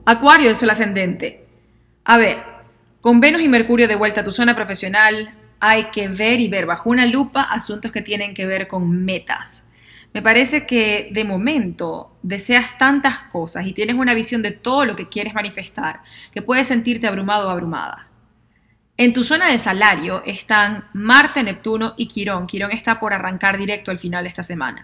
Acuario, es el ascendente. A ver, con Venus y Mercurio de vuelta a tu zona profesional, hay que ver y ver bajo una lupa asuntos que tienen que ver con metas. Me parece que de momento deseas tantas cosas y tienes una visión de todo lo que quieres manifestar que puedes sentirte abrumado o abrumada. En tu zona de salario están Marte, Neptuno y Quirón. Quirón está por arrancar directo al final de esta semana.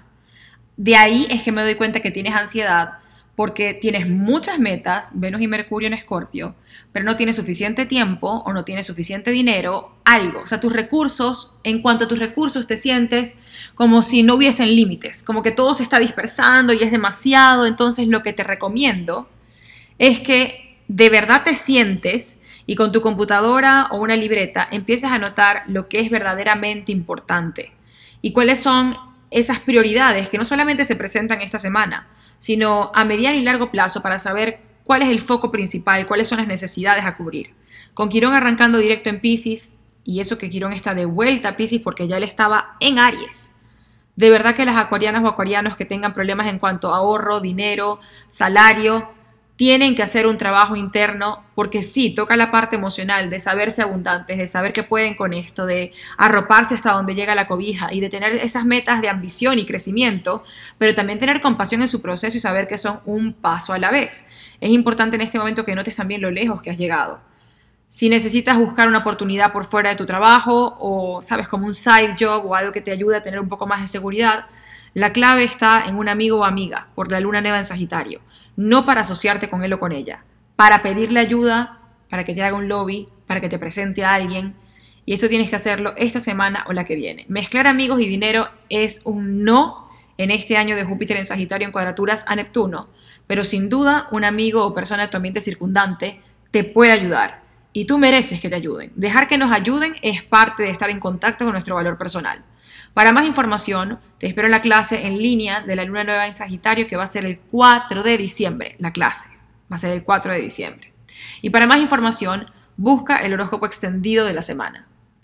De ahí es que me doy cuenta que tienes ansiedad porque tienes muchas metas, Venus y Mercurio en Escorpio, pero no tienes suficiente tiempo o no tienes suficiente dinero, algo. O sea, tus recursos, en cuanto a tus recursos te sientes como si no hubiesen límites, como que todo se está dispersando y es demasiado. Entonces lo que te recomiendo es que de verdad te sientes y con tu computadora o una libreta empieces a anotar lo que es verdaderamente importante y cuáles son esas prioridades que no solamente se presentan esta semana, sino a mediano y largo plazo para saber cuál es el foco principal, cuáles son las necesidades a cubrir. Con Quirón arrancando directo en Piscis, y eso que Quirón está de vuelta a Piscis porque ya él estaba en Aries. De verdad que las acuarianas o acuarianos que tengan problemas en cuanto a ahorro, dinero, salario, tienen que hacer un trabajo interno porque sí, toca la parte emocional de saberse abundantes, de saber que pueden con esto, de arroparse hasta donde llega la cobija y de tener esas metas de ambición y crecimiento, pero también tener compasión en su proceso y saber que son un paso a la vez. Es importante en este momento que notes también lo lejos que has llegado. Si necesitas buscar una oportunidad por fuera de tu trabajo o, sabes, como un side job o algo que te ayude a tener un poco más de seguridad, la clave está en un amigo o amiga por la luna nueva en Sagitario. No para asociarte con él o con ella, para pedirle ayuda, para que te haga un lobby, para que te presente a alguien. Y esto tienes que hacerlo esta semana o la que viene. Mezclar amigos y dinero es un no en este año de Júpiter en Sagitario en cuadraturas a Neptuno. Pero sin duda, un amigo o persona de tu ambiente circundante te puede ayudar. Y tú mereces que te ayuden. Dejar que nos ayuden es parte de estar en contacto con nuestro valor personal. Para más información, te espero en la clase en línea de la luna nueva en Sagitario que va a ser el 4 de diciembre. La clase va a ser el 4 de diciembre. Y para más información, busca el horóscopo extendido de la semana.